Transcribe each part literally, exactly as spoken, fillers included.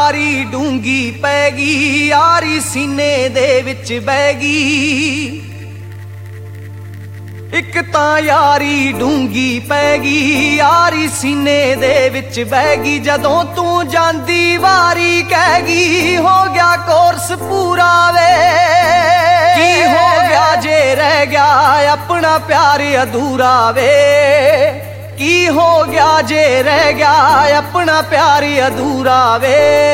यारी डूंगी पैगी, यारी सीने दे विच बैगी। इक तां यारी डूंगी पैगी, यारी सीने दे विच बैगी। जदों तू जांदी वारी कहगी, हो गया कोर्स पूरा वे। की हो गया जे रह गया अपना प्यार अधूरा वे। की हो गया जे रह गया अपना प्यार अधूरा वे।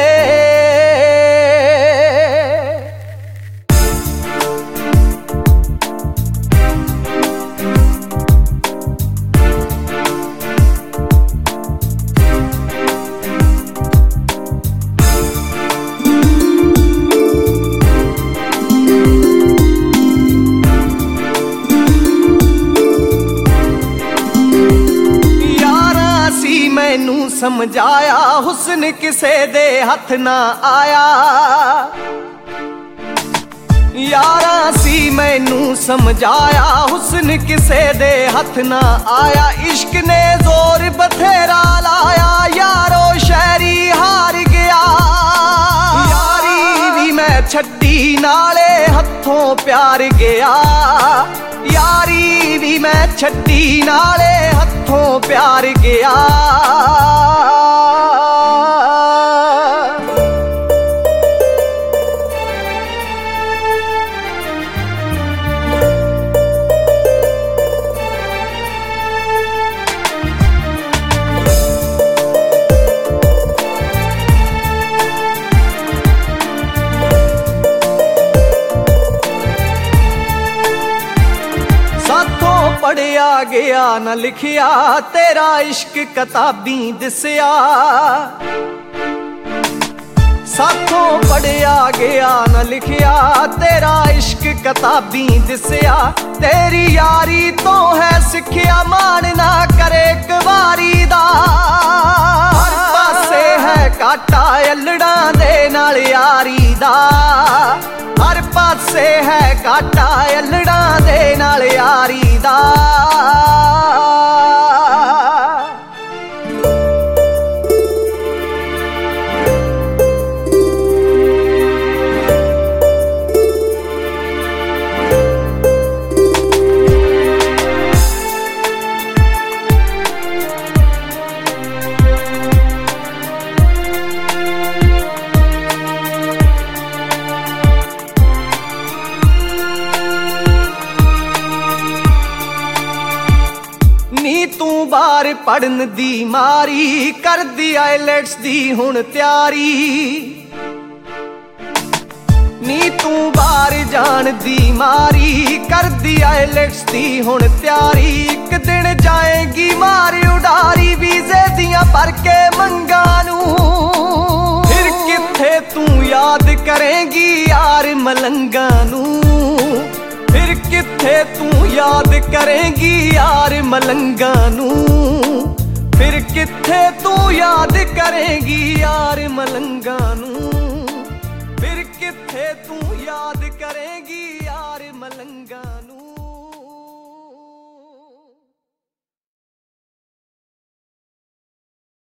मैनू समझाया हुस्न किसे दे हथ ना आया। यारा सी मैनू समझाया हुस्न किसे दे हथ ना आया। इश्क ने जोर बथेरा लाया, यारो शहरी हार गया। यारी भी मैं छड्डी नाले हथों प्यार गया। यारी भी मैं छड्डी नाले हथों प्यार गया। पढ़िया गया न लिखिया, तेरा इश्क किताबी दिसिया। साथों पढ़िया गया न लिखिया, तेरा इश्क किताबी दिसिया। तेरी यारी तो है सिखिया, मान ना करे कवारी दा। हर पासे है काटा अल्लड़ा दे नाल यारी दा। हर पासे है काटा अल्लड़ा दे नाल यारी दा। नी तू बार पढ़न दी मारी, कर दी आईलैट्स दी हुण तैयारी। नी तू बार जान दी मारी, कर दी आईलैट्स दी हुण तैयारी। एक दिन जाएगी मार उडारी, वीजे दियां भर के मंगा नू। फिर किथे तू याद करेंगी यार मलंगा नू। फिर किथे तू याद करेंगी यार मलंगा नू। फिर किथे तू याद करेंगी यार मलंगा नू। फिर किथे तू याद करेंगी यार मलंगा